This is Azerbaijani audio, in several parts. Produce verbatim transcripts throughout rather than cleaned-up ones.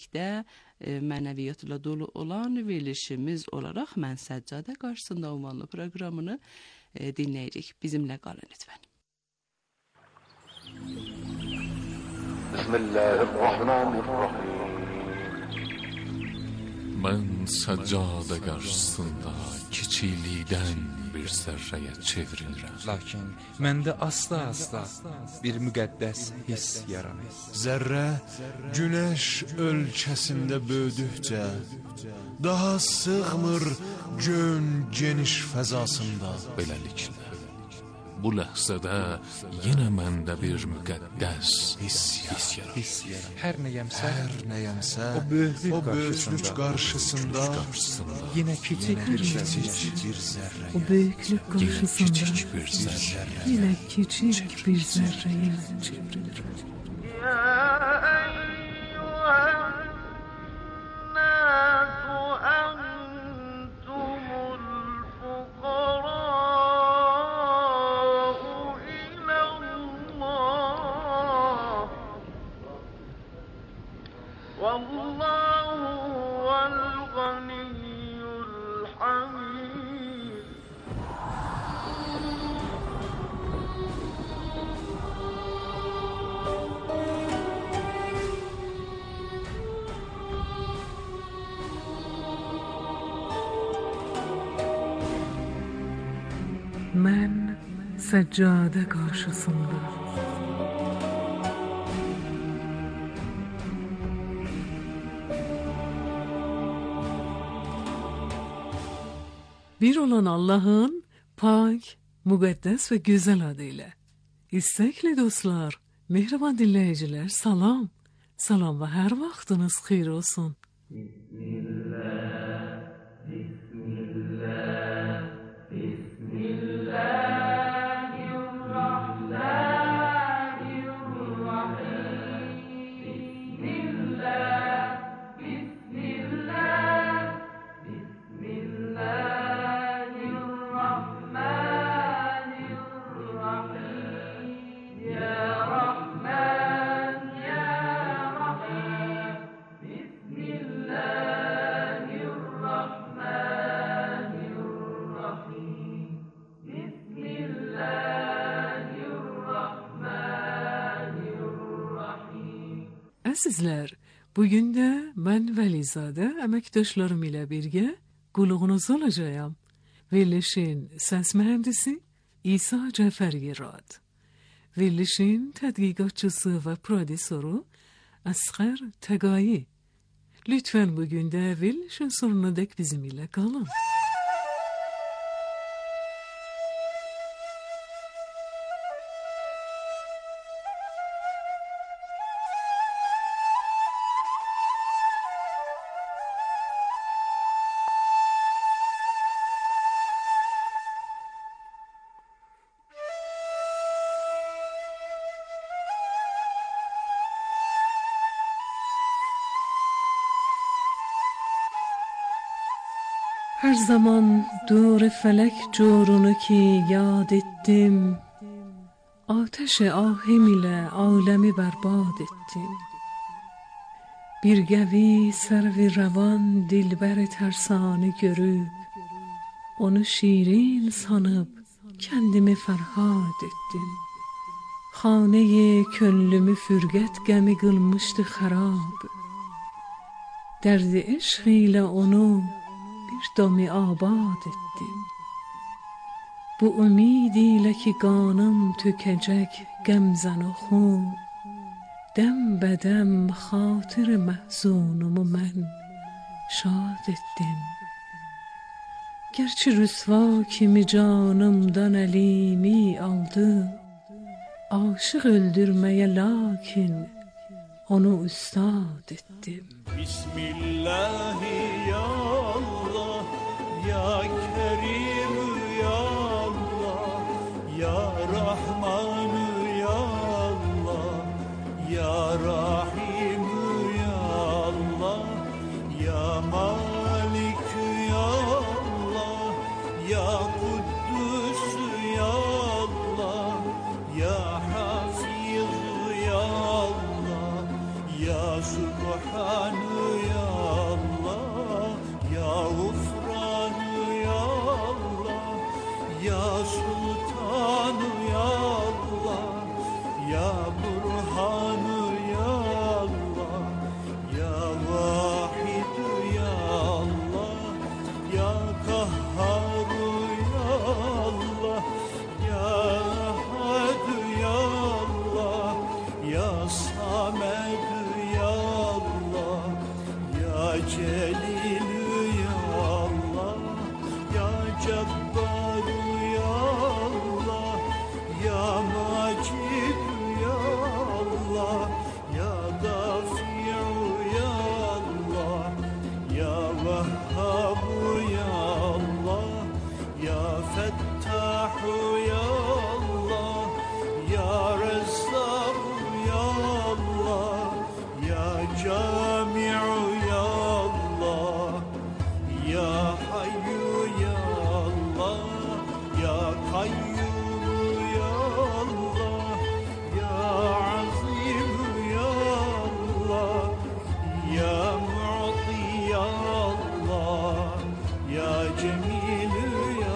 birlikdə e, mənəviyyatla dolu olan verilişimiz olaraq Mən Səccadə qarşısında ünvanlı proqramını e, dinləyirik. Bizimlə qalın lütfən. Bismillahirrahmanirrahim. Mən Səccadə qarşısında kiçiklikdən bir zərrəyə çevrilirəm. Lakin məndə asla-asla bir müqəddəs hiss yaranır. Zərrə günəş ölkəsində böyüdükcə daha sığmır gön geniş fəzasında. Beləliklə, bu ləhzədə yenə məndə bir müqəddəs hiss yaranır. Hər nəyəmsə, Hər nəyəmsə o böyüklük o böyüklük qarşısında, qarşısında yenə kiçik bir kiçik zərrə. bir zərrə. O büyüklük karşısında Kiçik bir zərrə. yine küçük bir zerreye çevrilir. Mən Səccadə qarşısında bir olan Allah'ın pak, müqəddəs ve güzel adıyla. İstekli dostlar, mehriban dinleyiciler, salam. Salam ve her vaxtınız xeyir olsun. Bismillah, Bismillah, Bismillah. Əzizlər, bugün də mən Vəlizadə əməkdaşlarım ilə birgə qulluğunuz olacağım. Verilişin səs mühəndisi İsa Cəfərgirad. Verilişin tədqiqatçısı və prodüsoru Əsqər Təqayi. Lütfən bugün də verilişin sonuna dək bizim ilə qalın. Her zaman dur felek corunu ki yad ettim, ateş ahim ile alemi berbat ettim. Bir gəvi servi revan dilber tersani görüp, onu şirin sanıp kendimi ferhat ettim. Xaneye könlümü fürget gəmi kılmıştı xarab, derdi eşq ile onu bir dami abad ettim. Bu ümid ile ki kanım tükecek gemzen o xun, dem bedem xatir mahzunumu mən şad ettim. Gerçi rüsva kimi canımdan elimi aldı, aşık öldürmeye lakin onu üstad ettim. Bismillahi ya Allah, ya Kerim ya Allah, ya Rahman ya Allah, ya Rahim ya Allah, ya Malik ya Allah, ya Kuddus ya Allah, ya Hafiz ya Allah, ya Subhan Celil ya Allah, ya Cebbar ya Allah, ya Macid ya Allah, ya Dafi ya Allah, ya Vehhab ya Allah, ya Fettah ya Allah, ya Rezzaq ya Allah, ya Cami' ya Allah, ya Hayyu ya Allah, ya Kayyum ya Allah, ya Azim ya Allah, ya Mu'ti ya Allah, ya Cemil ya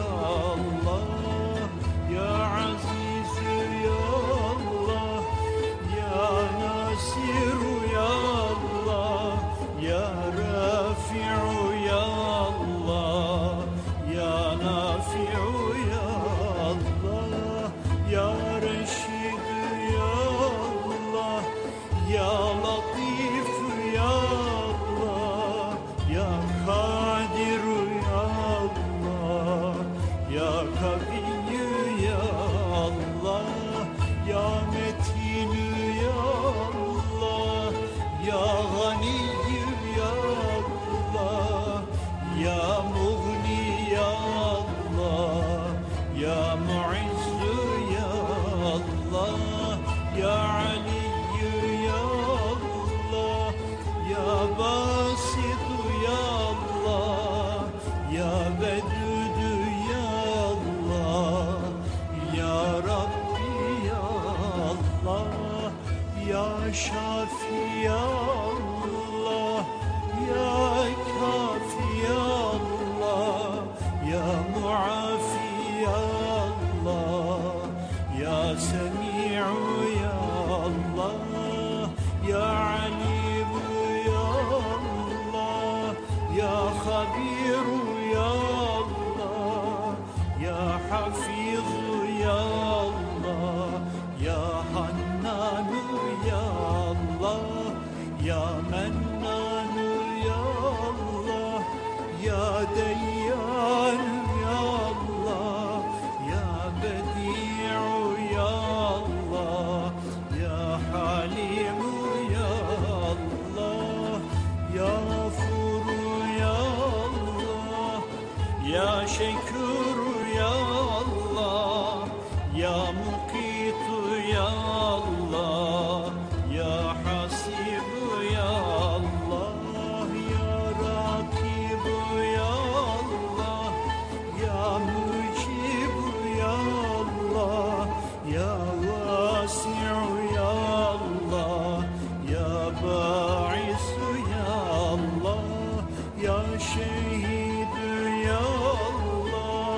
Allah, ya Aziz ya Allah, ya Nasir ya Allah, ya Rafi'u ya Allah, ya Nafi'u ya Allah, ya Reşid ya Allah, ya Latif ya Allah, ya Kadir ya Allah, ya Kaviyyü ya Allah, ya Metin ya Allah, ya Ganiyyü ya Allah, ya Mughni ya Allah, ya Mu'izzü ya Allah, ya Aliyyü ya Allah, ya Basitu ya Allah, ya Vedudü ya Allah, ya Rabbi ya Allah, ya Şafi ya Allah, ya Kafi ya Allah, ya Muafi ya Allah, ya Semi'u ya Allah, ya Alim ya Allah, ya Habiru ya Allah, ya Hafiz ya Allah, ya Hannanu ya Allah, ya Mennanu ya Allah, ya Deyyan ya Allah, ya Bedi'u ya Allah, ya Halimu ya Allah, ya Gafuru ya Allah, ya Şekuru ya Allah, ya Mukitu ya Allah, ya Hasibu ya Allah, ya Rakibu ya Allah, ya Mucibu ya Allah, ya Vasi'u ya Allah, ya Ba'isu ya Allah, ya Şehidu ya Allah,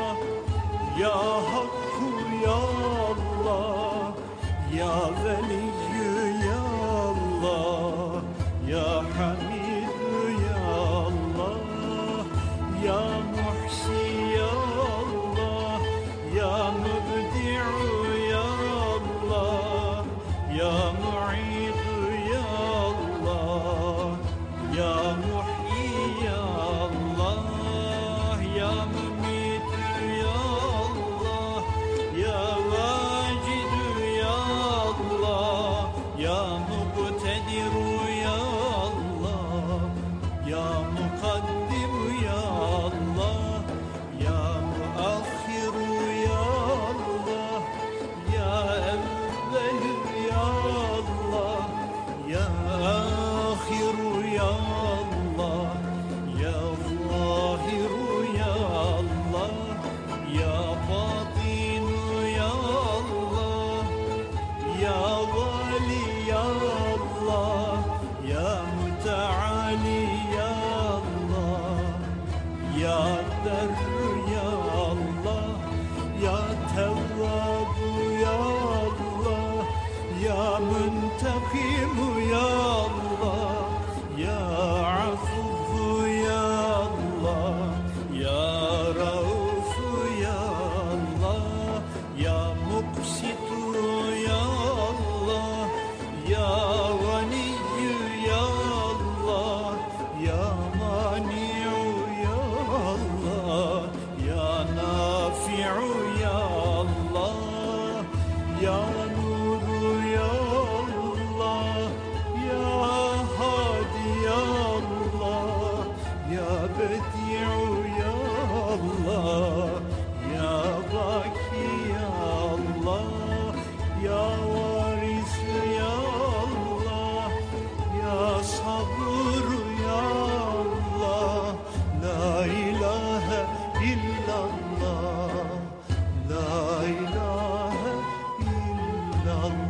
بديع يا الله يا باقي يا الله يا وارث يا الله يا صبور يا الله لا إله إلا الله لا إله إلا الله.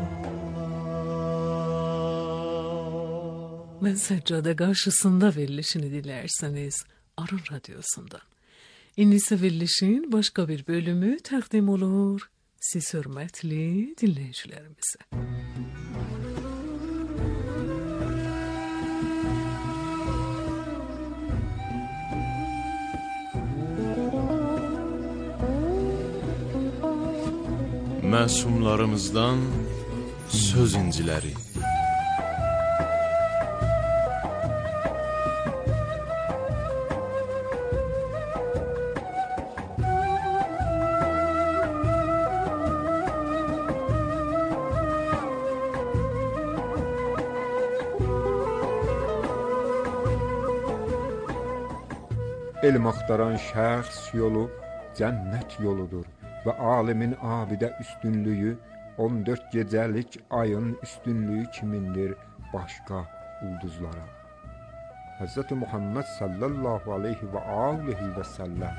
Ben seccade karşısında verilişini dilerseniz Arın Radyosu'ndan. İndi ise verilişin başka bir bölümü takdim olur siz hürmetli dinleyicilerimize. Məsumlarımızdan söz inciləri. Elm axtaran şəxs yolu cənnət yoludur və alimin abidə üstünlüyü on dörd gecəlik ayın üstünlüyü kimindir başqa ulduzlara. Həzrəti Muhammed sallallahu aleyhi və aleyhi və səlləm.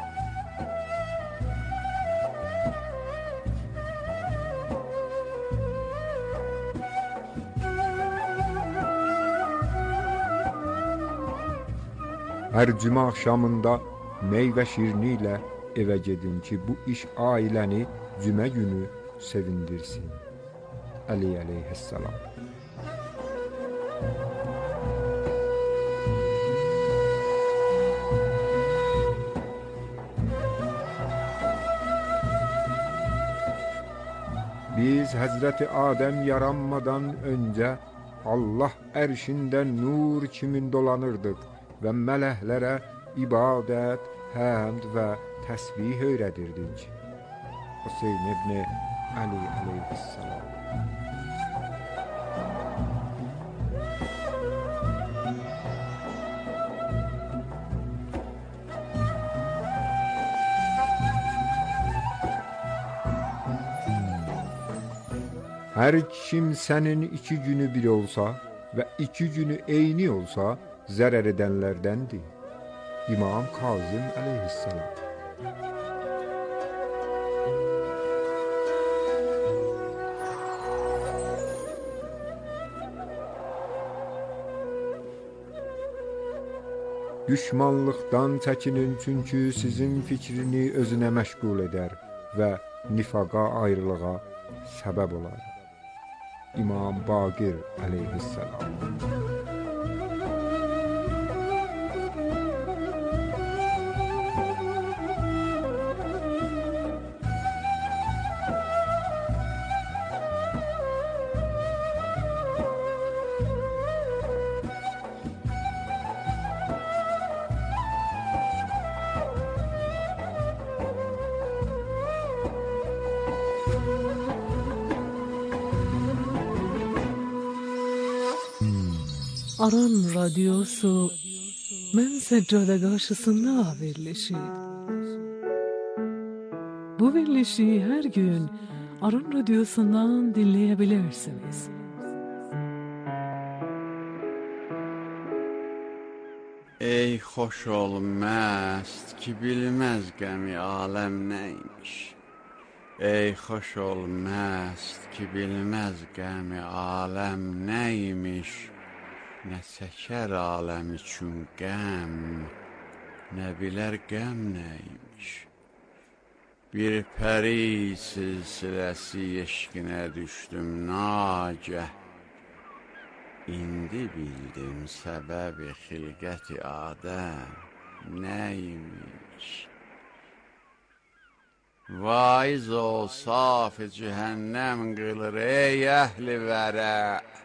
Hər cümə axşamında meyvə şirini ilə evə gedin ki, bu iş ailəni cümə günü sevindirsin. Əli əleyhissalam. Biz Həzrəti Adəm yaranmadan öncə Allah ərşində nur kimi dolanırdıq və mələklərə ibadət, həmd və təsbih öyrədirdik. Hüseyn ibn Ali əleyhissalam. Hər kimsənin iki günü bir olsa və iki günü eyni olsa zərər edənlərdəndir. İmam Kazım əleyhissalam. Düşmanlıqdan çəkinin, çünki sizin fikrini özünə məşğul edər və nifaqa, ayrılığa səbəb olar. İmam Baqir əleyhissalam. Aran Radyosu Mən Seccade karşısında verilişi. Bu verilişi her gün Aran Radyosu'ndan dinleyebilirsiniz. Ey xoş ol məst ki bilməz qəmi aləm nəymiş. Ey xoş ol məst ki bilməz qəmi aləm nəymiş. Nə çəkər aləm üçün qəm, nə bilər qəm nəymiş. Bir pəri silsiləsi eşqinə düşdüm nagəh. İndi bildim səbəbi xilqəti Adəm nəymiş. Vaiz ol saf-ı cəhənnəm qılır ey əhli vərə.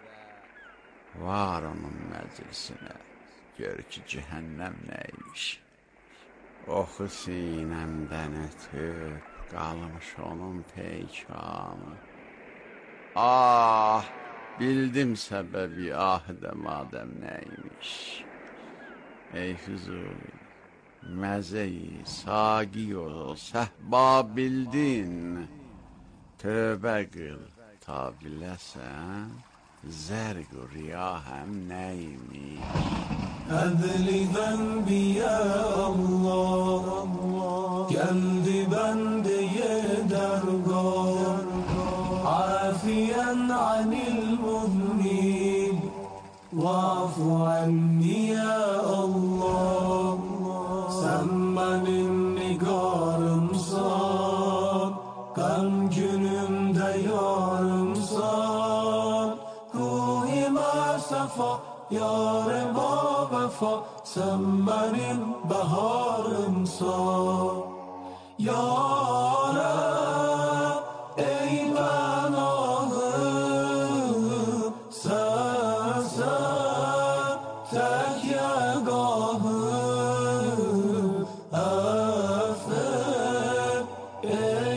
Var onun məclisinə, gör ki cəhənnəm nəymiş. Oxu sinəmdən ötüb, qalmış onun peykamı. Ah, bildim səbəbi ahdə madəm nəymiş. ey Füzuli, məzeyi, sagi ol, səhba bildin, tövbə qıl, ta biləsən, zərq riya həm nəymiş. Əzli zənbi ya Allah, gəldi bəndəyə dərgah, afiyen anil muznib, vafu anni ya Allah. Sən mənim nigarımsan, qəm günümdə yarımsan, ruhimə səfa, yarıma vəfa, sən mənim bəharımsan. Yarəm, ey pənahım, sənsən tək yəgahım, əffet, ey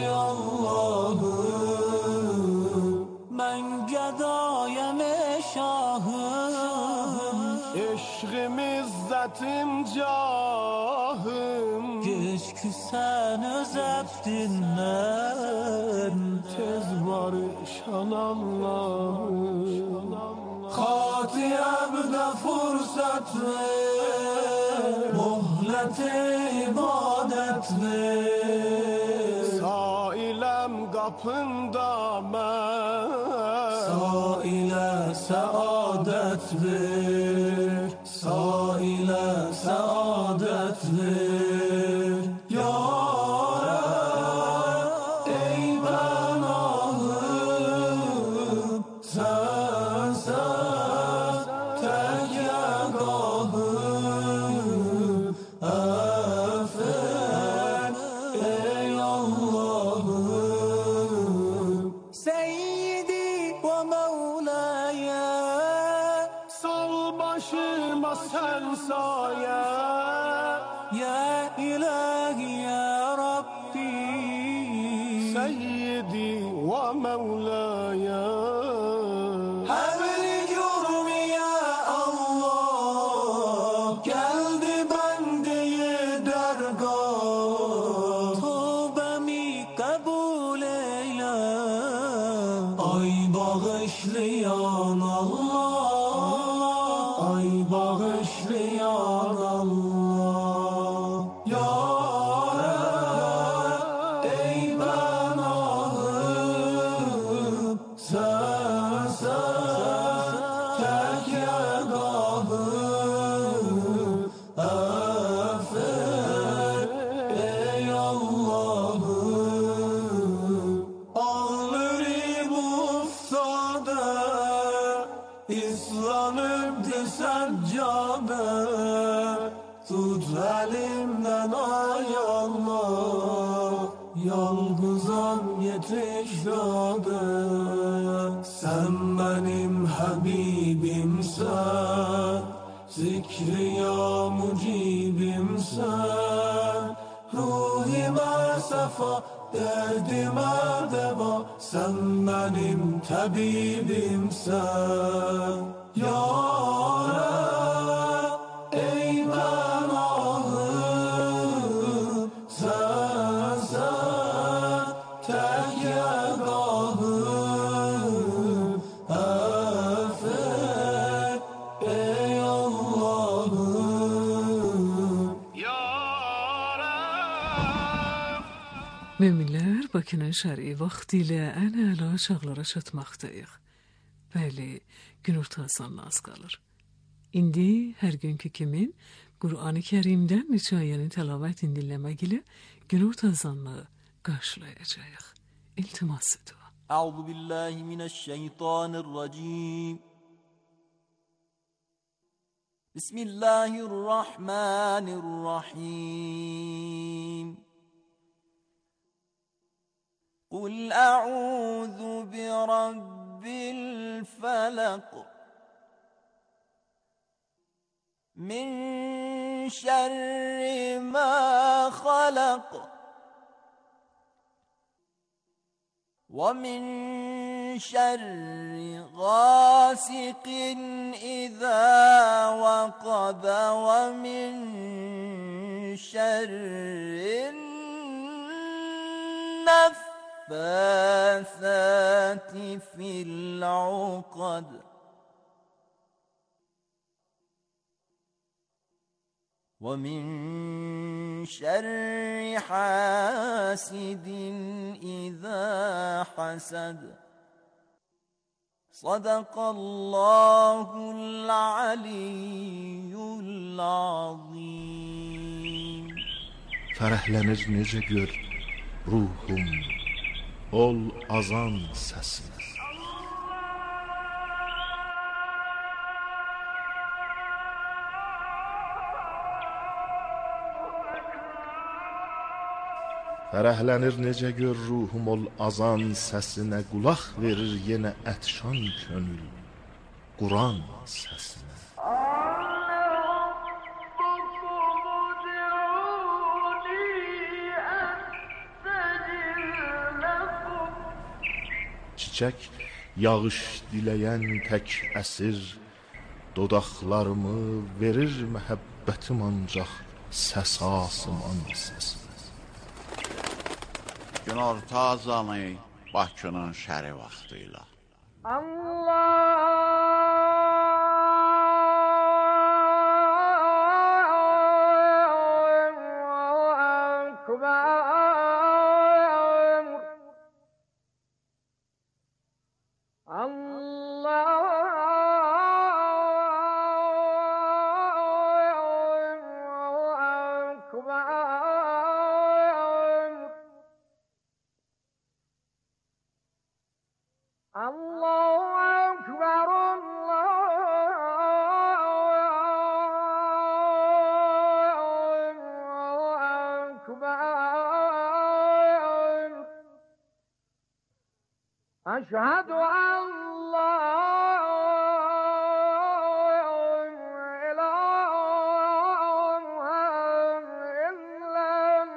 Allahım. Mən gədayəm ey şahım, eşqim izzətim cahım, geç ki sən öz əbdindən tez barışan Allahım. Xati əbdə fürsət ver, mohlət ibadət ver, sailəm qapında mən, sailə səadət ver, sailə səadət ver. Yarəm, ey pənahım, sənsən tək yəgahım, əffet, ey Allahım. Seyyidi və Mevlaya, sal başıma sən sayə, ya ilahi ya Rabbi. Seyyidi və Mevlaya, həvli cürmi ya Allah, gəldi bəndəyə dərgah, tövbəmi qəbul eylə, ay bağışlayan Allah, ay bağışlayan Allah. Yarəm, ey pənahım, sənsən tək yəgahım, əffet, ey Allahım. Ağlarım ufsada, islanıbdı səccabə, tut əlimdən ay Allah, yalqızam yetiş dadə. Sən mənim həbibimsən, zikri ya mucibimsən, ruhimə səfa, dərdimə dəva, sən mənim təbibimsən. Yarəm, ey pənahım, sənsən tək yəgahım, əffet, ey Allahım. Yarəm. Müminlər, Bakının şəri vaxtı ilə ən əla çağlara çatmaqdayıq. Bəli, günorta azanına az qalır. İndi hər günkü kimin Qur'an-ı Kərimdən neçə ayəni təlavət dinləmək ilə günorta azanını qarşılayacağıq. İltimasıdır. Əuzu billahi mineşşeytanirracim. Bismillahirrahmanirrahim. Qul a'udhu bi rabbil falaq, min şerri ma khalaq, ve min شر غاسق إذا وقب ومن شر النفاثات في العقد ومن شر حاسد إذا حسد صدق الله العلي العظيم. Fərəhlənir necə gör ruhum, ol azan səsinə. Fərəhlənir necə gör ruhum, ol azan səsinə. Qulaq verir yenə ətşan könül Quran səsinə. Çiçək yağış diləyən tək əsir, dodaqlarımı verir məhəbbətim ancaq səs asıman səsinə. Günorta azanı Bakının şəri vaxtıyla. أشهد أن لا إله إلا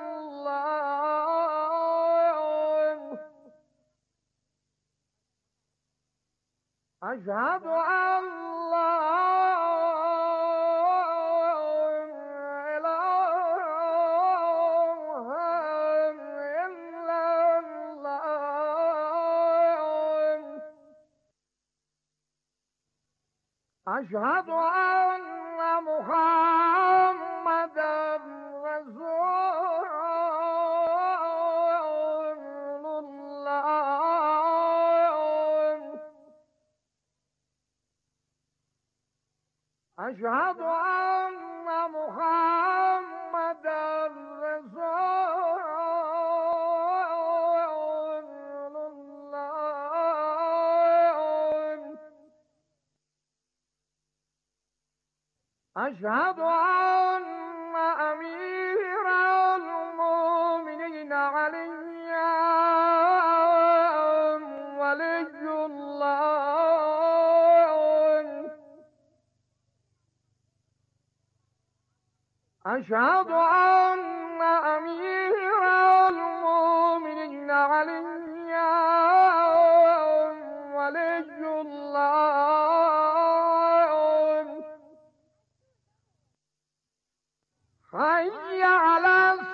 الله أشهد أن لا أشهد أن محمدا رسول الله أشهد أن محمدا رسول الله أشهد أن أمير المؤمنين علي ولي الله أشهد أن أمير المؤمنين علي ولي الله حي على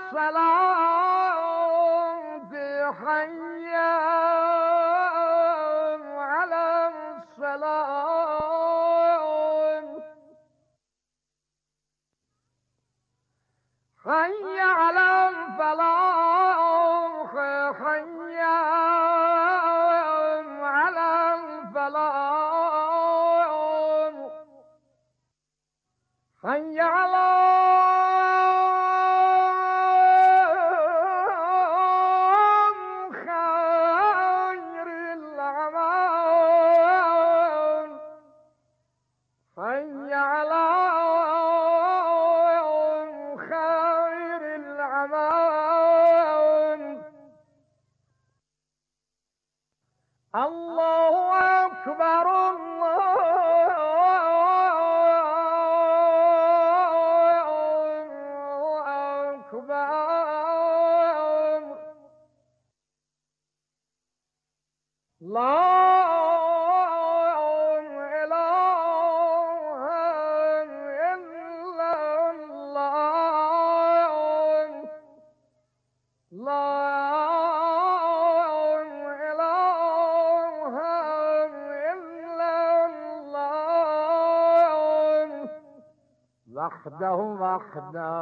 الصلاة حي على الصلاة حي على الفلاح حي على الفلاح حي على خير الأعمال حي على خير الأعمال وحده وحده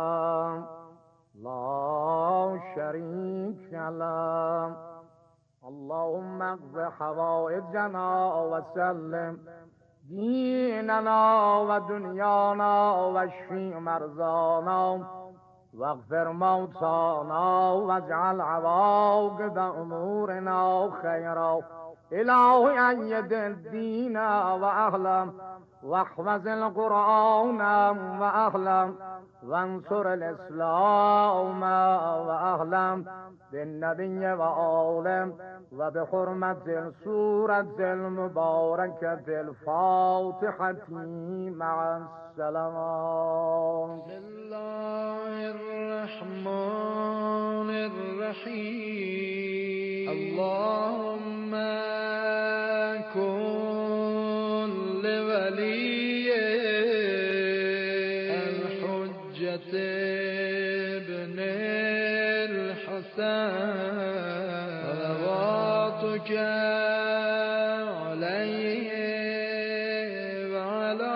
لا شريك له اللهم اقض حوائجنا وسلم ديننا ودنيانا واشفي مرضانا واغفر موتانا واجعل عواقب أمورنا خيرا إلهي أيد الدين وأهلا واحفظ القرآن وأهلا وانصر الإسلام وأهلا بالنبي وآله وبحرمة السورة المباركة الفاتحة مع السلام بسم الله الرحمن الرحيم اللهم كن لولي الحجة ابن الحسن صلواتك عليه وعلى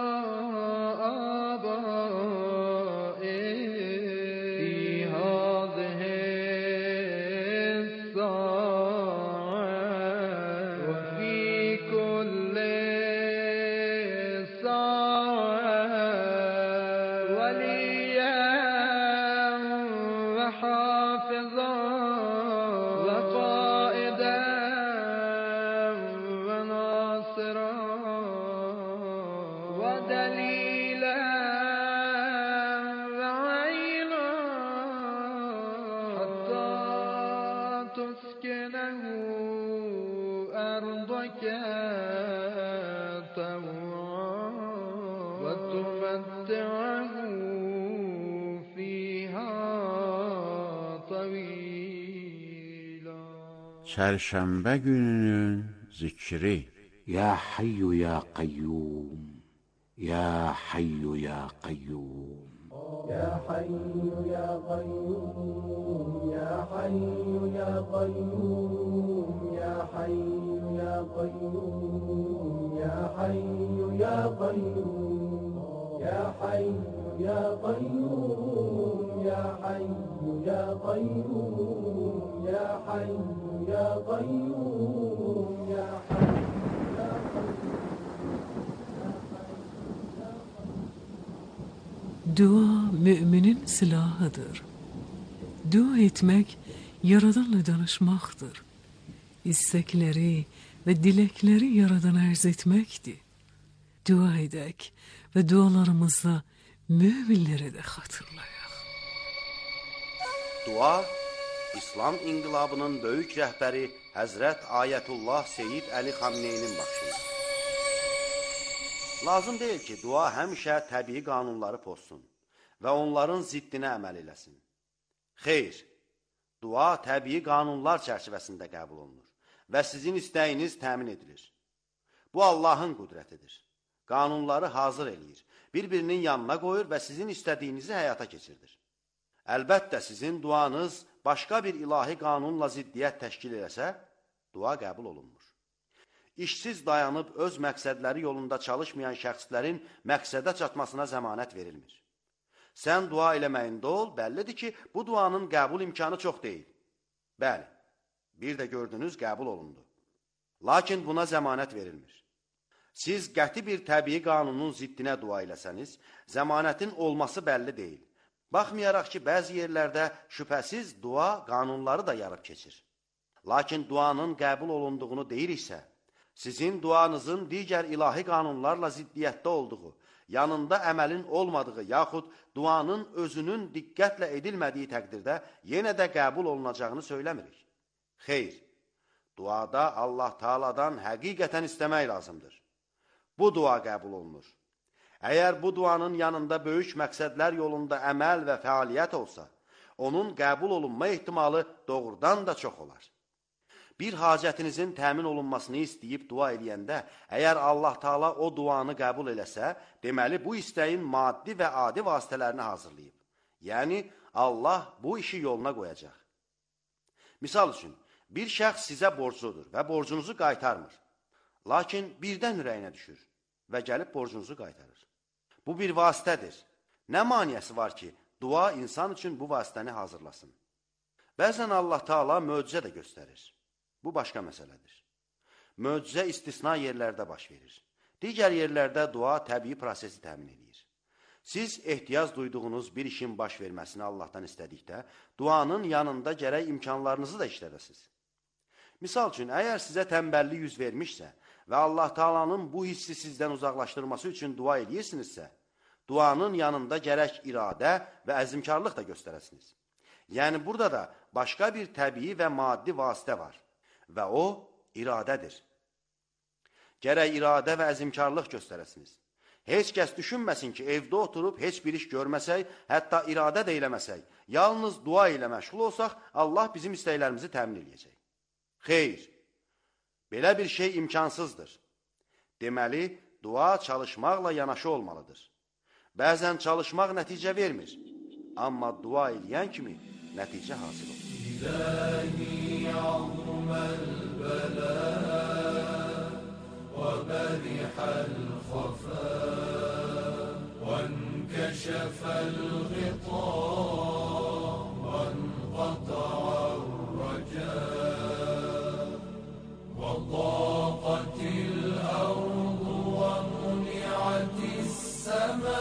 آبائه في هذه الساعة وفي كل ساعة وليا وحافظا وقائدا وناصرا ودليلا وعينا حتى تسكنه أرضك طوعا وتمتعه فيها طويلا. Çərşənbə gününün zikri. Ya Hayyu ya Qayyum, Ya Hayyu ya Qayyum. Ya Hayyu ya Qayyum, Ya Hayyu ya Qayyum, Ya Hayyu ya Qayyum, Ya Hayyu ya Qayyum, Ya Hayyu ya Qayyum, Ya Hayyu ya Qayyum, Ya Hayyu ya Qayyum, Ya Hayyu. Dua müminin silahıdır. Dua etmek Yaradanla danışmaktır. İstekleri ve dilekleri Yaradana arz etmektir. Dua edek ve dualarımızla müminleri de hatırlayaq. Dua, İslam inqilabının böyük rəhbəri Həzrət Ayətullah Seyyid Əli Xamneynin başında. Lazım deyil ki, dua həmişə təbii qanunları pozsun və onların ziddinə əməl eləsin. Xeyr, dua təbii qanunlar çərçivəsində qəbul olunur və sizin istəyiniz təmin edilir. Bu Allahın qüdrətidir. Qanunları hazır eləyir, bir-birinin yanına qoyur və sizin istədiyinizi həyata keçirdir. Əlbəttə, sizin duanız başqa bir ilahi qanunla ziddiyyət təşkil eləsə, dua qəbul olunmur. İşsiz dayanıb öz məqsədləri yolunda çalışmayan şəxslərin məqsədə çatmasına zəmanət verilmir. Sən dua eləməyində ol, bəllidir ki, bu duanın qəbul imkanı çox deyil. Bəli, bir də gördünüz, qəbul olundu. Lakin buna zəmanət verilmir. Siz qəti bir təbii qanunun ziddinə dua eləsəniz, zəmanətin olması bəlli deyil. Baxmayaraq ki, bəzi yerlərdə şübhəsiz dua qanunları da yarıb keçir. Lakin duanın qəbul olunduğunu deyiriksə, sizin duanızın digər ilahi qanunlarla ziddiyyətdə olduğu, yanında əməlin olmadığı yaxud duanın özünün diqqətlə edilmədiyi təqdirdə yenə də qəbul olunacağını söyləmirik. Xeyr, duada Allah Taala'dan həqiqətən istəmək lazımdır. Bu dua qəbul olunur. Əgər bu duanın yanında böyük məqsədlər yolunda əməl və fəaliyyət olsa, onun qəbul olunma ehtimalı doğrudan da çox olar. Bir hacətinizin təmin olunmasını istəyib dua edəndə, əgər Allah Taala o duanı qəbul eləsə, deməli bu istəyin maddi və adi vasitələrini hazırlayıb. Yəni, Allah bu işi yoluna qoyacaq. Misal üçün, bir şəxs sizə borcludur və borcunuzu qaytarmır. Lakin birdən ürəyinə düşür və gəlib borcunuzu qaytarır. Bu bir vasitədir. Nə maniyəsi var ki, dua insan üçün bu vasitəni hazırlasın? Bəzən Allah Taala möcüzə də göstərir. Bu başqa məsələdir. Möcüzə istisna yerlərdə baş verir. Digər yerlərdə dua təbii prosesi təmin edir. Siz ehtiyac duyduğunuz bir işin baş verməsini Allahdan istədikdə, duanın yanında gərək imkanlarınızı da işlədəsiniz. Misal üçün, əgər sizə tənbəllik yüz vermişsə və Allah Taalanın bu hissi sizdən uzaqlaşdırması üçün dua edirsinizsə, duanın yanında gərək iradə və əzimkarlıq da göstərəsiniz. Yəni, burada da başqa bir təbii və maddi vasitə var və o, iradədir. Gərək iradə və əzimkarlıq göstərəsiniz. Heç kəs düşünməsin ki, evdə oturub heç bir iş görməsək, hətta iradə də eləməsək, yalnız dua ilə məşğul olsaq, Allah bizim istəklərimizi təmin edəcək. Xeyr, belə bir şey imkansızdır. Deməli, dua çalışmaqla yanaşı olmalıdır. Bəzən çalışmaq nəticə vermir, amma dua edən kimi nəticə hasil olur. İlahi azməl bələ və bərihəl xafə və nkəşəfəl ğita və nqata'ar rəcə və ضاقtil ardu və muni'atis səmə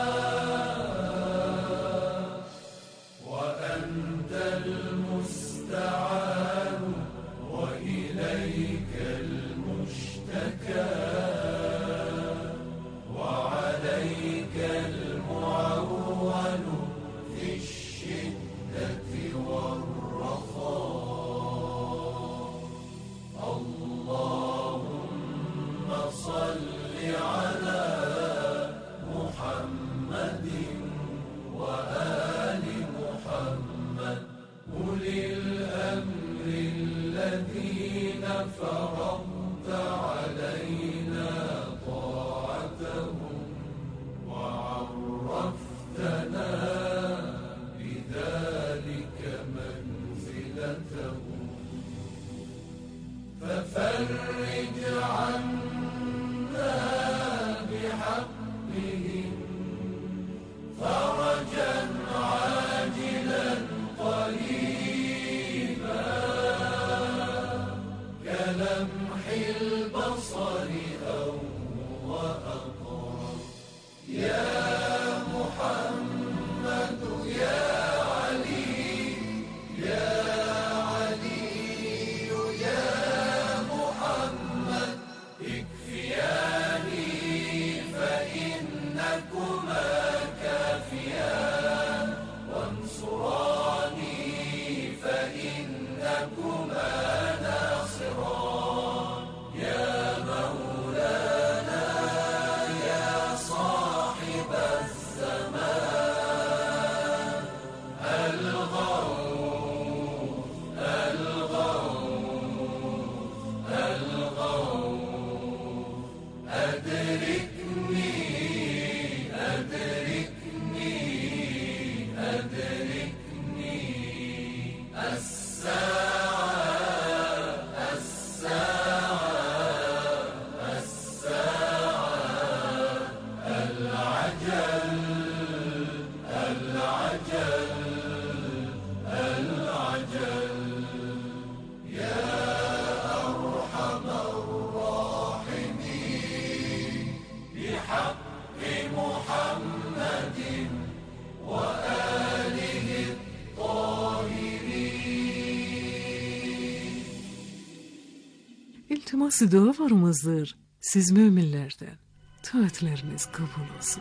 İltiması dualarımızdır siz müminlerden. Taatleriniz kabul olsun.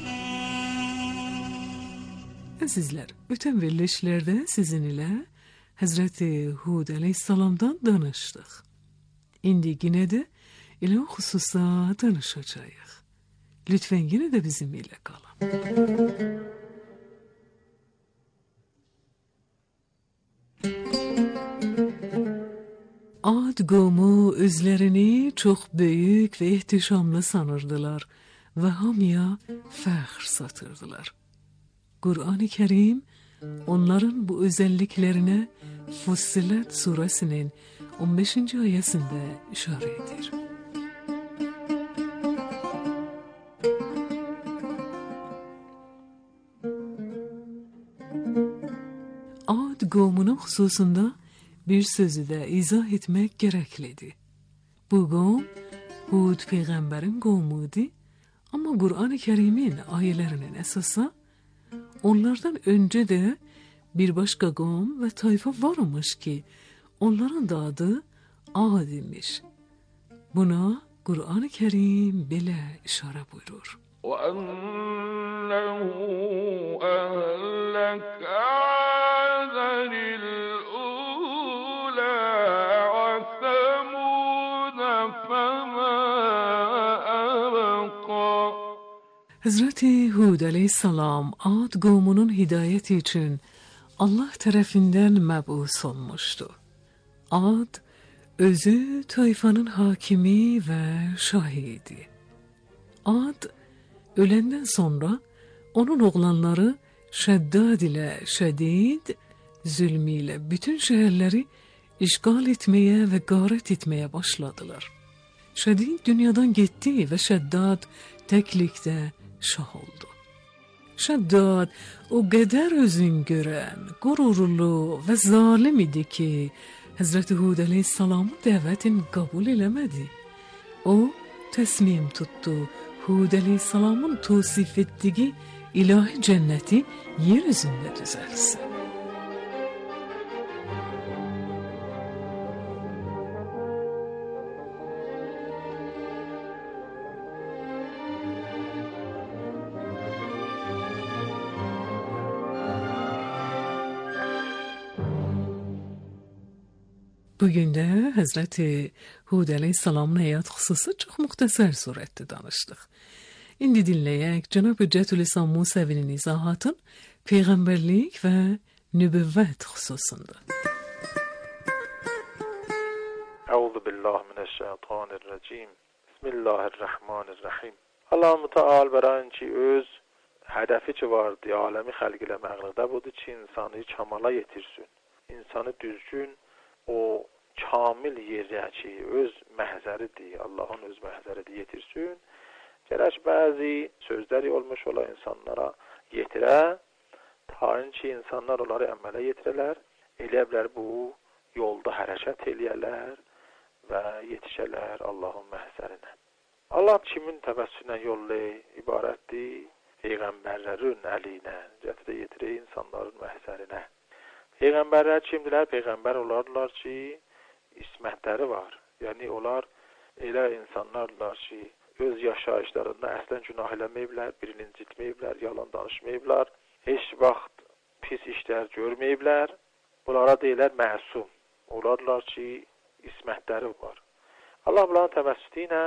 Əzizlər, ötən verilişlərdə sizin ilə Hazreti Hud aleyhissalamdan danışdıq. İndi yine de elə o xüsusa danışacağıq. Lütfen yine de bizimle kalın. Ad qavmu özlərini çox böyük və ehtişamlı sanırdılar və hamıya fəxr satırdılar. Kur'an-ı Kerim onların bu özelliklerine Fussilet suresinin on beşinci ayesinde işare edir. Ad qavmunun xüsusunda bir sözü də izah etmək gərəklidir. Bu qavm Hud peyğəmbərin qavmudur, amma Qur'an-ı Kərimin ayələrinin əsası onlardan öncə də bir başqa qavm və tayfa varmış ki, onların da adı Ad imiş. Buna Qur'an-ı Kərim belə işarə buyurur. وَأَنَّهُ أَهْلَكَ عَادًا الْأُولَى وَثَمُودَ فَمَا أَبْقَى. Hazreti Hud aleyhisselam Ad qavmunun hidayeti için Allah tərəfindən məbus olmuşdu. Ad özü tayfanın hakimi və şahidi. Ad öləndən sonra onun oğlanları Şəddad ilə Şədid zülmü ilə bütün şəhərləri işgal etməyə və qarət etməyə başladılar. Şədid dünyadan getdi və Şəddad təklikdə şah oldu. Şəddad o qədər özün görən, qürurlu və zalim idi ki, Hazreti Hud aleyhisselamın dəvətini qəbul eləmədi. O təsmim tutdu, Hud aleyhisselamın tavsif etdiyi ilahi cənnəti yer üzündə düzəlsin. Bugün də Həzrəti Hud aleyhisselamın həyat xüsusu çox müxtəsər surətdə danışdıq. İndi dinləyək Cənab Hüccətül-İslam Musəvinin izahatın peyğəmbərlik və nübüvvət xüsusunda. Əuzu billahi minəşşeytanirracim. Bismillahirrahmanirrahim. Allah-u Teala bəran ki öz hədəfi ki vardı, aləmi xəlq ilə məğrədə budur ki, insanı kamala yetirsin. İnsanı düzgün o kamil yerə ki, öz məhzəridir, Allahın öz məhzəridir yetirsin. Gərək bəzi sözləri olmuş ola insanlara yetirə, tayin ki, insanlar onları əmələ yetirələr, eləyəblər bu yolda hərəkət eləyələr və yetişələr Allahın məhzərinə. Allah kimin təvəssülə yollu ibarətdir? Peyğəmbərlərin əlinə, gətirə yetirə insanların məhzərinə. Peyğəmbərlər kimdirlər? Peyğəmbər olardılar ki, ismətləri var. Yəni, onlar elə insanlardılar ki, öz yaşayışlarında əslən günah eləməyiblər, birini incitməyiblər, yalan danışmayıblar, heç vaxt pis işlər görməyiblər. Bunlara deyilər məsum. Olardılar ki, ismətləri var. Allah bunların təvəssütü ilə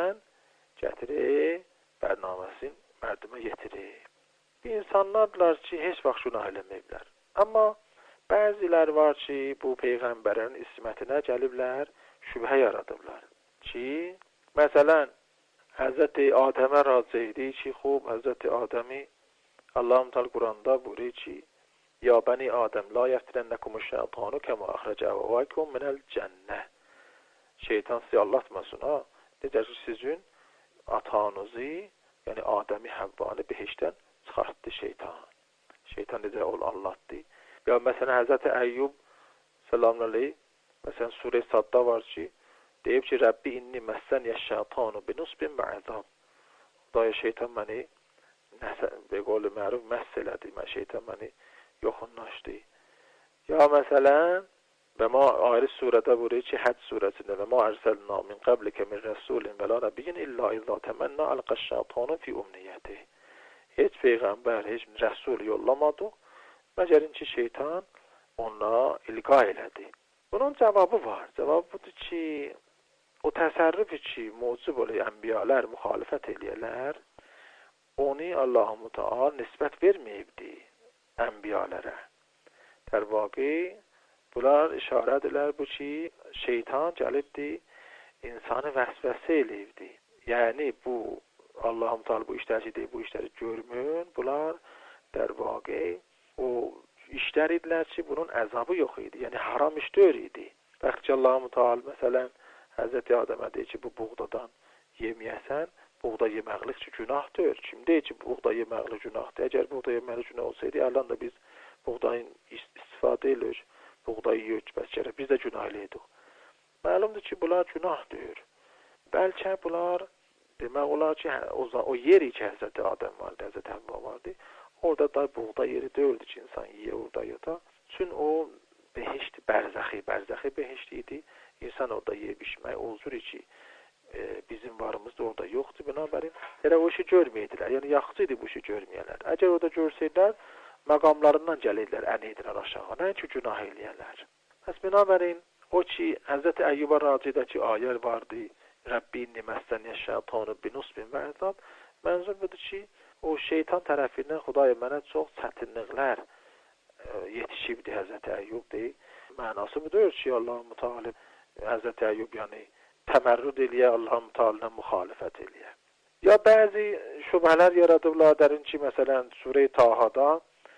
gətirir, bərnaməsini mərdimə yetirir. İnsanlardılar ki, heç vaxt günah eləməyiblər. Amma bəzilər var ki, bu Peyğəmbərin ismətinə gəliblər, şübhə yaradıblar. Ki, məsələn, Həzrəti Adəmə raci idi ki, xub, Həzrəti Adəmi Allah-u Teala Quranda buyurur ki, Ya bəni Adəm, la yəftirənnəkumu şeytanu kəma əxrəcə əvvəvəkum minəl cənnə. Şeytan sizi allatmasın, ha? Necə ki, sizin atanızı, yəni Adəmi Həvvanı behişdən çıxartdı şeytan. Şeytan necə ol allatdı. Ya məsələn, Həzrəti Əyyub selamun aleyh, məsələn, Surə Sadda var ki, deyib ki, Rəbbi inni məssən yəşşətanu binusbin mə'əzab. Daya şeytan məni, və qolu məruf, məhs elədi, şeytan məni yoxunlaşdı. Ya məsələn, və ma ayrı surədə buyurur ki, Həc surəsində və ma ərsəlna min qəblikə min rəsulin və la nəbiyyin illa izə təmənnə əlqəşşətanu fi umniyyəti. Heç Peyğəmbər, heç rəsul yollamadıq, məgərin ki, şeytan ona ilqa elədi. Bunun cavabı var. Cavab budur ki, o təsərrüf ki, mucib olan ənbiyalar müxalifət eləyərlər, onu Allah-u Teala nisbət verməyibdi ənbiyalara. در واقع bunlar işarə edilər bu ki, şeytan gəlibdi, insanı vəsvəsə eləyibdi. Yəni, bu, Allah-u Teala bu işləri deyib, bu işləri görmün, bunlar در واقع o işlər idilər ki, bunun əzabı yox idi. Yəni, haram iş deyir idi. Bəxti ki, Allah-u Teala, məsələn, Həzrəti Adəmə deyir ki, bu buğdadan yeməyəsən, buğda yeməklik ki, günahdır. Kim deyir ki, buğda yeməklik günahdır? Əgər buğda yeməklik günah olsaydı, ələn də biz buğdayın istifadə edilir, buğdayı yiyoruz, bəs gərək biz də günah eləydik. Məlumdur ki, bunlar günahdır. Bəlkə bunlar, demək olar ki, o, o yeri ki, Həzrəti Adəm vardı, Həzrəti Həvva vardı, orada da buğda yeri deyildi ki, insan yiyə orada yata. Çünki o behişt, bərzəxi, bərzəxi behişt idi. İnsan orada yeyib içmək olzur ki, e, bizim varımız da orada yoxdur. Binabərin, elə o işi görməyədilər. Yəni, yaxşı idi bu işi görməyələr. Əgər orada görsəydilər, məqamlarından gəlirlər, ən edirlər aşağı. Nəinki günah eləyərlər. Bəs binabərin, o ki, Həzrəti Əyyuba racidəki ayər vardı, Rəbbi inni məssəniyə şeytanı binusbin və əzab. Mənzur budur ki, o şeytan tərəfindən Xudaya mənə çox çətinliklər e, yetişibdi Həzrəti Əyyub deyil. Mənası budur ki, Allah-u Teala Həzrəti Əyyub yəni təmərrüd eləyə, Allah-u Teala'na müxalifət eləyə. Ya bəzi şübhələr yaradıblar dərin ki, məsələn, Surə-i Tahada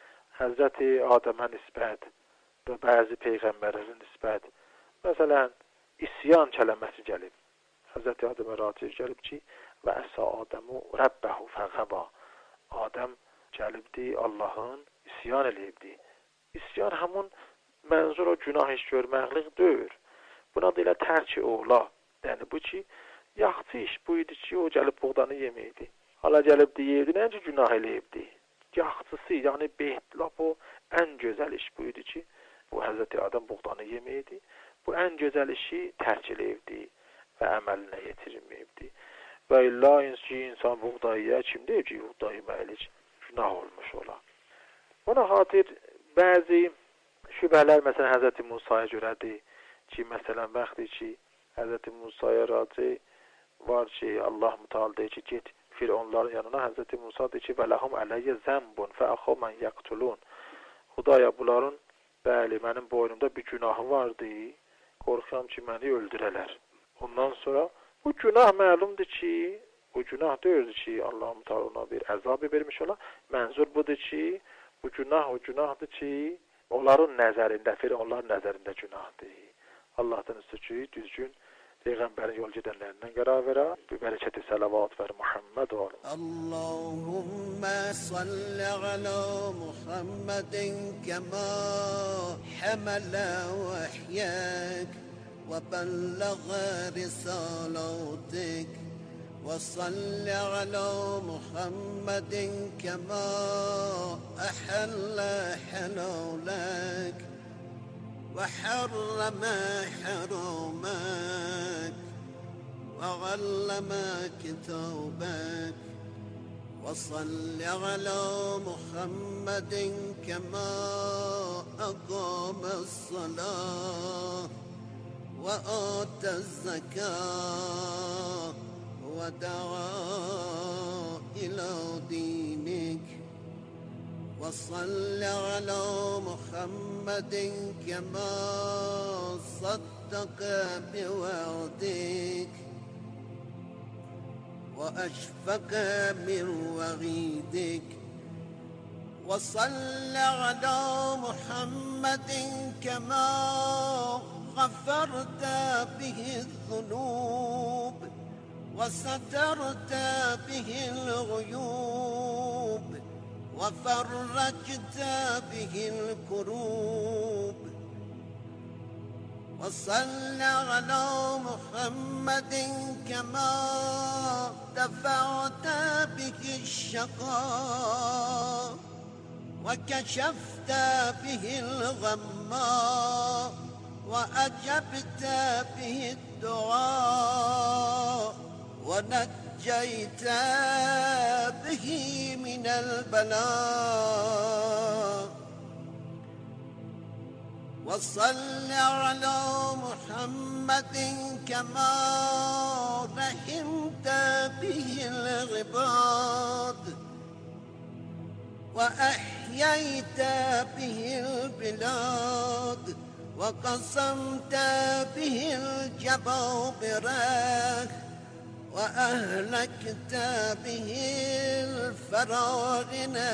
Həzrəti Adəmə nisbət və bəzi peyğəmbərlərə nisbət, məsələn, isyan kələməsi gəlib. Həzrəti Adəmə raciz gəlib ki, və əsə Adəmu Rəbbəhu fəğəba. Adəm gəlibdi, Allahın isyan eləyibdi. İsyan həmun mənzur o günah iş görməklik deyir. Buna deyilə tərki oğla. Yəni bu ki, yaxçı iş bu idi ki, o gəlib buğdanı yeməkdi. Hala gəlibdi, yeyirdi, nəncə günah eləyibdi. Yaxçısı, yəni behlap o ən gözəl iş bu idi ki, bu Həzrəti Adəm buğdanı yeməkdi. Bu ən gözəl işi tərk eləyibdi və əməlinə yetirməyibdi. Və illa ki, insan buğdayı yə, kim deyir ki, buğdayı yeməlik günah olmuş ola. Buna xatir bəzi şübhələr, məsələn, Həzrəti Musaya görədir ki, məsələn, bəxti ki, Həzrəti Musaya raci var ki, Allah müteal deyir ki, get Fironların yanına, Həzrəti Musa deyir ki, və ləhum ələyyə zəmbun fəəxo mən yəqtulun. Xudaya, bunların, bəli, mənim boynumda bir günahı vardı, qorxuram ki, məni öldürələr. Ondan sonra, bu günah məlumdur ki, bu günah deyirdi ki, Allah müteal ona bir əzabı vermiş ola. Mənzur budur ki, bu günah o günahdır ki, onların nəzərində, Fironların nəzərində günahdır. Allah'tan üstü düzgün Peygamberin yol gidenlerinden qərar verə. Bir bərəkəti salavat ver Muhammed var. Allahümme salli ala Muhammedin kema hamala vahyek ve bellagha risalatik ve salli ala Muhammedin kema ahalla halalak وحرم حرامك وعلم كتابك وصل على محمد كما أقام الصلاة وآتى الزكاة ودعا إلى دينك وصل على محمد كما صدق بوعدك وأشفق من وعيدك وصل على محمد كما غفرت به الذنوب وسترت به الغيوب وفرجت به الكروب وصل على محمد كما دفعت به الشقاء وكشفت به الغماء وأجبت به الدعاء ونجيت به من البلاء وصل على محمد كما رحمت به العباد وأحييت به البلاد وقسمت به الجبابرة وأهلكت به الفراعنة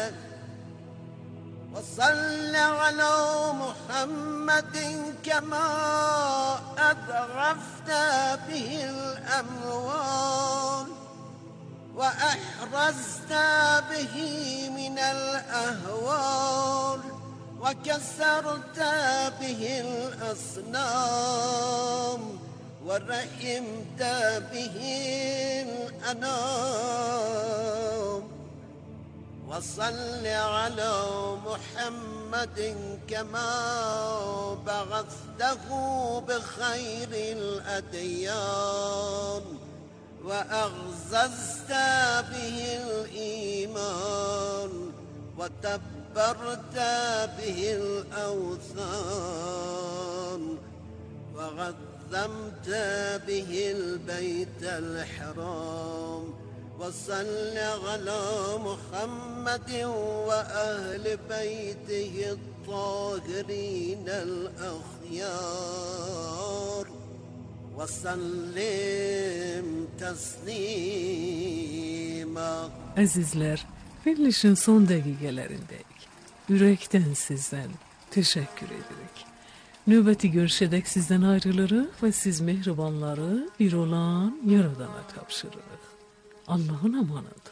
وصل على محمد كما أذرفت به الأموال وأحرزت به من الأهوال وكسرت به الأصنام ورحمت به الأنام وصل على محمد كما بعثته بخير الأديان وأغززت به الإيمان وتبرت به الأوثان وغذمت به البيت الحرام وصل على محمد وأهل بيته الطاهرين الأخيار وسلم تسليما. Əzizlər, verilişin son dəqiqələrindəyik. Ürəkdən sizdən təşəkkür edirik. Növbəti görüşədək sizdən ayrılırıq və siz mehribanları bir olan Yaradana tapşırırıq. Allah'ın amanıdır.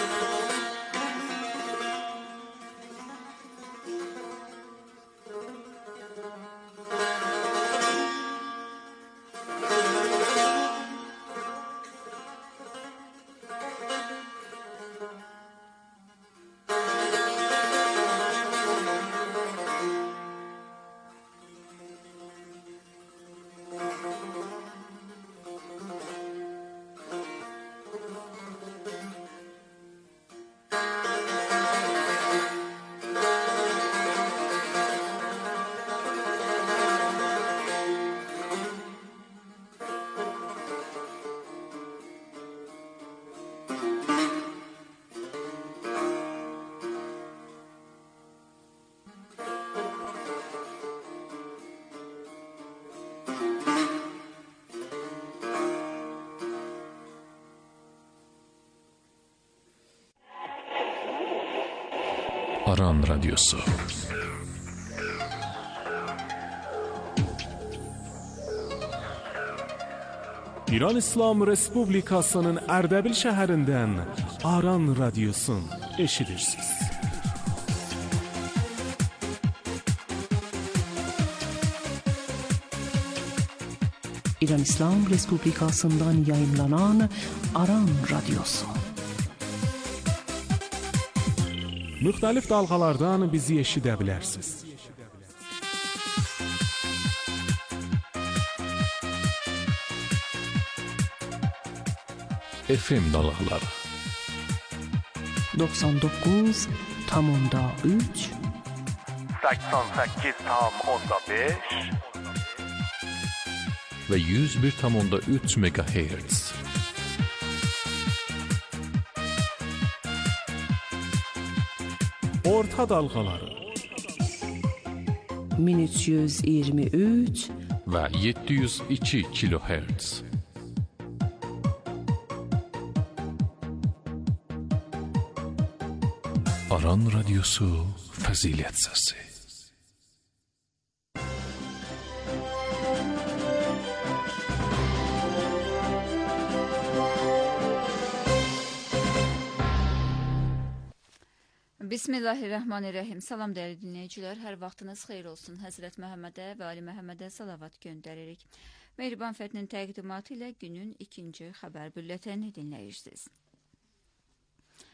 Aran Radyosu. İran İslam Respublikasının Ərdəbil şəhərindən Aran Radyosun eşidirsiniz. İran İslam Respublikasından yayımlanan Aran Radyosu. Müxtəlif dalğalardan bizi eşidə bilərsiniz. F M dalğaları doksan doqquz tam onda üç səksən səkkiz tam onda beş və yüz bir tam onda üç megahertz. Orta dalğaları min üç yüz iyirmi üç və yeddi yüz iki kilohertz. Aran Radyosu Fəzilət Səsi. Bismillahirrahmanirrahim. Salam dəyərli dinləyicilər, hər vaxtınız xeyir olsun. Həzrət Məhəmmədə və Ali Məhəmmədə salavat göndəririk. Mehriban Fətnin təqdimatı ilə günün ikinci xəbər bülletini dinləyirsiniz.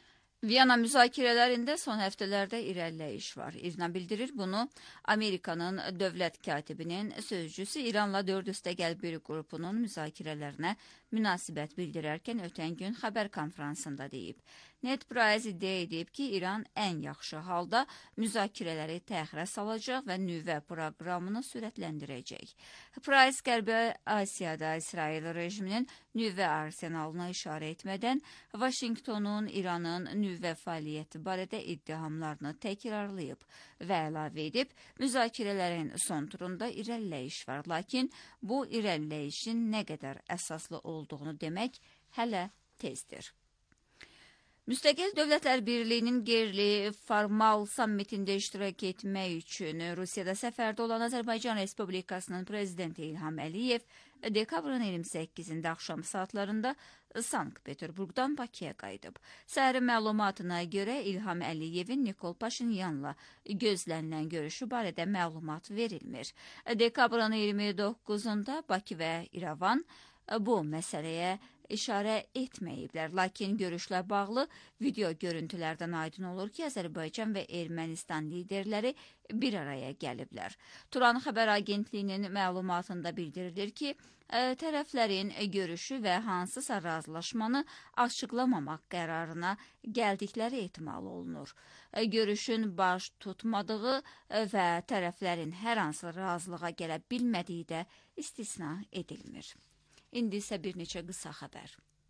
Viyana müzakirələrində son həftələrdə irəliləyiş var. İran bildirir bunu Amerikanın dövlət katibinin sözcüsü İranla dörd üstəgəl bir qrupunun müzakirələrinə münasibət bildirərkən ötən gün xəbər konferansında deyib. Ned Price iddia edib ki, İran ən yaxşı halda müzakirələri təxirə salacaq və nüvə proqramını sürətləndirəcək. Price Qərbi Asiyada İsrail rejiminin nüvə arsenalına işarə etmədən Vaşinqtonun İranın nüvə fəaliyyəti barədə iddiamlarını təkrarlayıb və əlavə edib, müzakirələrin son turunda irəliləyiş var, lakin bu irəliləyişin nə qədər əsaslı olduğunu demək hələ tezdir. Müstəqil Dövlətlər Birliyinin qeyri formal sammitində iştirak etmək üçün Rusiyada səfərdə olan Azərbaycan Respublikasının prezidenti İlham Əliyev dekabrın iyirmi səkkizində axşam saatlarında Sankt-Peterburqdan Bakıya qayıdıb. Səhərin məlumatına görə İlham Əliyevin Nikol Paşinyanla gözlənilən görüşü barədə məlumat verilmir. Dekabrın iyirmi doqquzunda Bakı və İrəvan bu məsələyə işarə etməyiblər. Lakin görüşlə bağlı video görüntülərdən aydın olur ki, Azərbaycan və Ermənistan liderləri bir araya gəliblər. Turan xəbər agentliyinin məlumatında bildirilir ki, tərəflərin görüşü və hansısa razılaşmanı açıqlamamaq qərarına gəldikləri ehtimal olunur. Görüşün baş tutmadığı və tərəflərin hər hansı razılığa gələ bilmədiyi də istisna edilmir. İndi isə bir neçə qısa xəbər.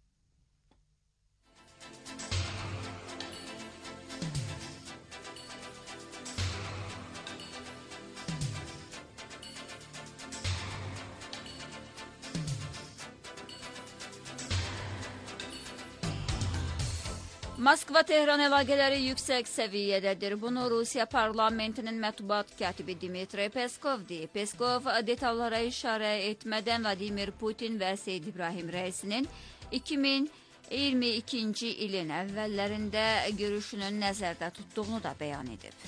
Moskva-Tehran əlaqələri yüksək səviyyədədir. Bunu Rusiya parlamentinin mətbuat katibi Dmitri Peskov deyib. Peskov detallara işarə etmədən Vladimir Putin və Seyyid İbrahim Rəisinin iki min iyirmi ikinci ilin əvvəllərində görüşünün nəzərdə tutduğunu da bəyan edib.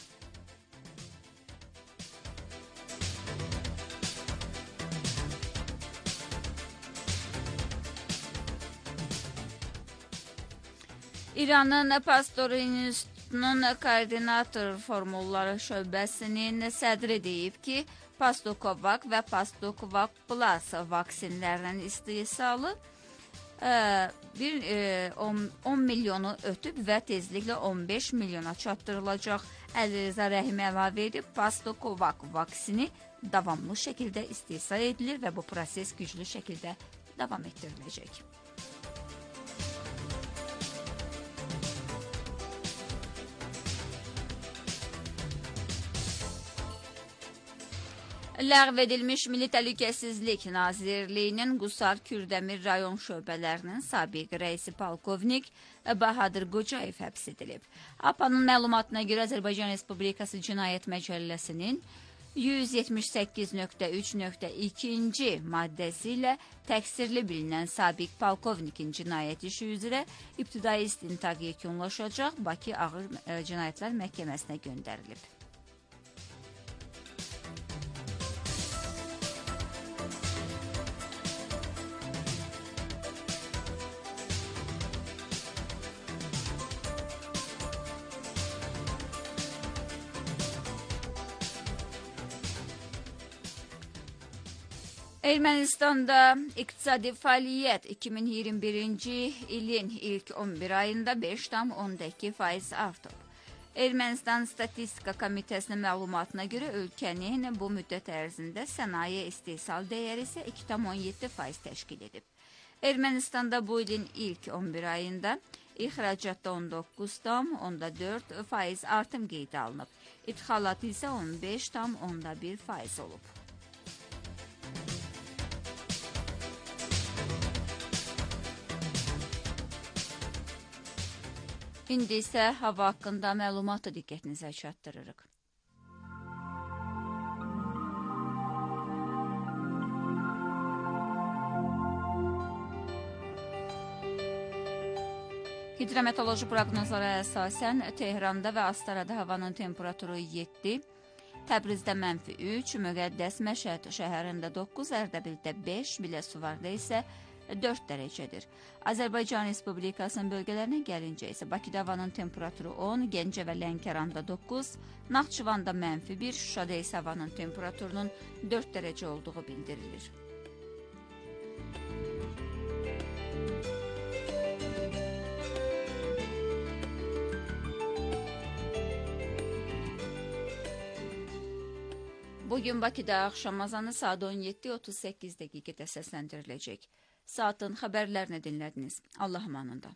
İranın Pasteur İnstitutunun koordinator formulları şöbəsinin sədri deyib ki, Pastokovak və Pastokovak Plus vaksinlərinin istehsalı bir on milyonu ötüb və tezliklə on beş milyona çatdırılacaq. Əliza Rəhim əlavə edib, Pastokovak vaksini davamlı şəkildə istehsal edilir və bu proses güclü şəkildə davam etdiriləcək. Ləğv edilmiş Milli Təhlükəsizlik Nazirliyinin Qusar Kürdəmir rayon şöbələrinin sabiq rəisi polkovnik Bahadır Qocayev həbs edilib. A P A-nın məlumatına görə Azərbaycan Respublikası Cinayət Məcəlləsinin yüz yetmiş səkkiz nöqtə üç nöqtə iki-ci maddəsi ilə təqsirli bilinən sabiq polkovnikin cinayət işi üzrə ibtidai istintaq yekunlaşacaq, Bakı Ağır Cinayətlər Məhkəməsinə göndərilib. Ermənistanda iqtisadi fəaliyyət iki min iyirmi birinci ilin ilk on bir ayında beş tam on iki faiz artıb. Ermənistan Statistika Komitəsinin məlumatına görə ölkənin bu müddət ərzində sənaye istehsal dəyəri isə iki tam on yeddi faiz təşkil edib. Ermənistanda bu ilin ilk on bir ayında ixracatda on doqquz tam on dörd faiz artım qeydə alınıb. İdxalat isə on beş tam on bir faiz olub. İndi isə hava haqqında məlumatı diqqətinizə çatdırırıq. Hidrometeoroloji proqnozlara əsasən Tehranda və Astarada havanın temperaturu yeddi, Təbrizdə mənfi üç, Müqəddəs Məşəd şəhərində doqquz, Ərdəbildə beş, Biləsuvarda isə dörd dərəcədir. Azərbaycan Respublikasının bölgələrinə gəlincə isə Bakıda havanın temperaturu on, Gəncə və Lənkəranda doqquz, Naxçıvanda mənfi bir, Şuşada isə havanın temperaturunun dörd dərəcə olduğu bildirilir. Bugün Bakıda axşam azanı saat on yeddi otuz səkkiz dəqiqədə səsləndiriləcək. Saatın xəbərlərini dinlədiniz. Allah amanında.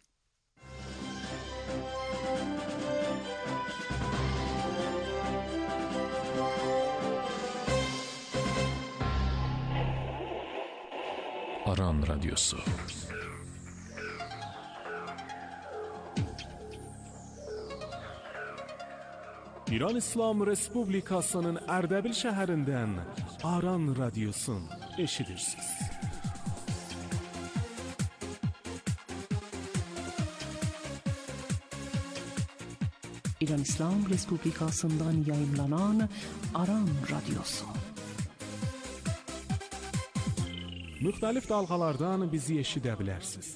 Aran Radyosu. İran İslam Respublikasının Ərdəbil şəhərindən Aran Radyosun eşidirsiniz. İran İslam Respublikasından yayımlanan Aran Radyosu. Müxtəlif dalğalardan bizi eşidə bilərsiniz.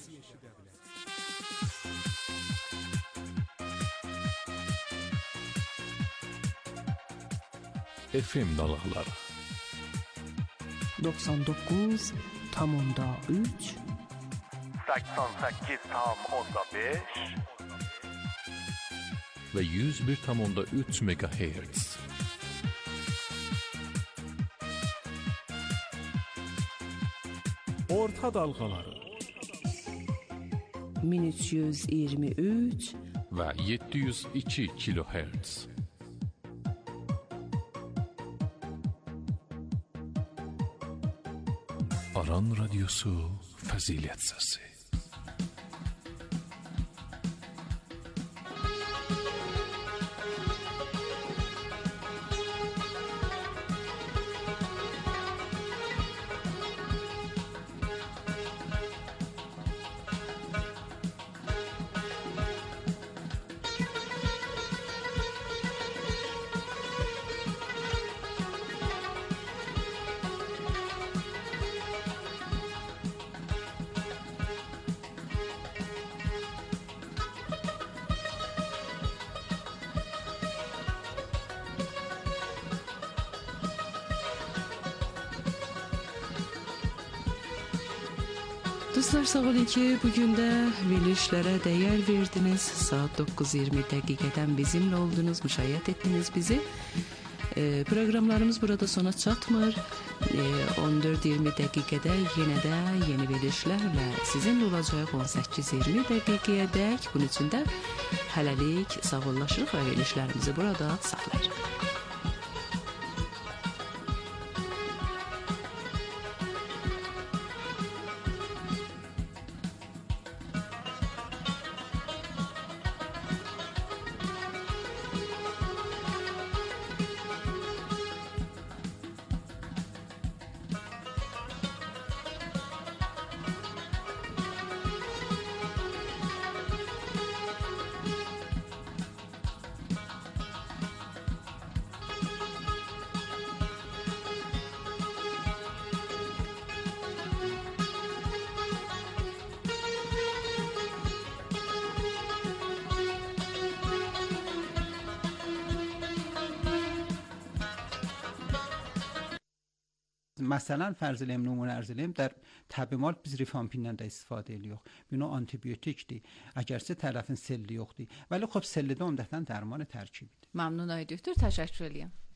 F M dalğaları doxsan doqquz tam onda üç, səksən səkkiz tam onda beş və yüz bir tam onda üç megahertz. Orta dalğaları min üç yüz iyirmi üç və yeddi yüz iki kilohertz. Aran Radyosu Fəzilət Səsi. Dostlar sağ olun ki bugün de verilişlere değer verdiniz. Saat dokuz iyirmi dəqiqədən bizimle oldunuz, müşahidə etdiniz bizi. Ee, programlarımız burada sona çatmır. Ee, on dörd iyirmi dəqiqədə yenə də yeni verilişlərlə sizinle olacaq on səkkiz iyirmi dəqiqəyə dək. Bunun üçün də hələlik sağollaşırıq və verilişlərimizi burada saxlayırıq. مثلا فرض elm nümunə arz eləyim, در təbimal biz rifampinlə də istifadə edirik. Bunu antibiotikdir. Əgərsə tərəfin selli yoxdur. Vəli xop sellidə ondaqdan dərman tərkibidir. Məmnun olduk. Təşəkkür edirəm.